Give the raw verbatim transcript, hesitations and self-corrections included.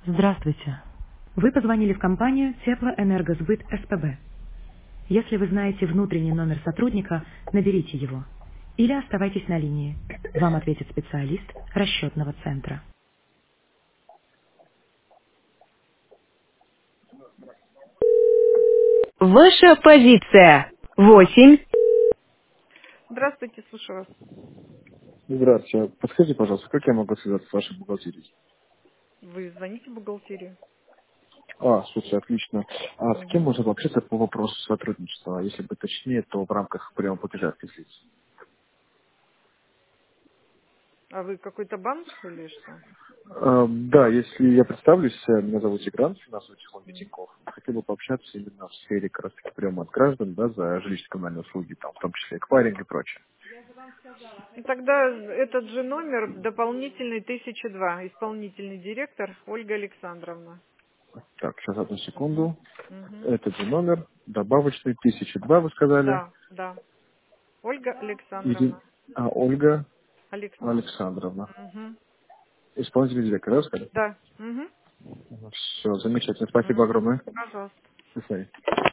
Здравствуйте. Вы позвонили в компанию Теплоэнергосбыт СПБ. Если вы знаете внутренний номер сотрудника, наберите его. Или оставайтесь на линии. Вам ответит специалист расчетного центра. Ваша позиция. Восемь. Здравствуйте, слушаю вас. Здравствуйте. Подскажите, пожалуйста, как я могу связаться с вашей бухгалтерией? Вы звоните в бухгалтерию? А, слушай, отлично. А с кем Мгм. можно пообщаться по вопросу сотрудничества? Если быть точнее, то в рамках приема платежа лиц. А вы какой-то банк или что? А, да, если я представлюсь, э, меня зовут Игран, финансовый технолог М. Тинькофф. Хотел бы пообщаться именно в сфере как раз таки приема от граждан, да, за жилищно-коммунальные услуги, там, в том числе эквайринг и прочее. И тогда этот же номер дополнительный тысяча два, исполнительный директор Ольга Александровна. Так, сейчас одну Мгм. секунду. Мгм. Этот же номер, добавочный, тысяча два, вы сказали. Да, да. Ольга Ири- Александровна. А, Ольга Александровна. Александровна. Мгм. Исполнительный директор, да, вы сказали? Да. Мгм. Все, замечательно. Спасибо Мгм. огромное. Пожалуйста. До свидания.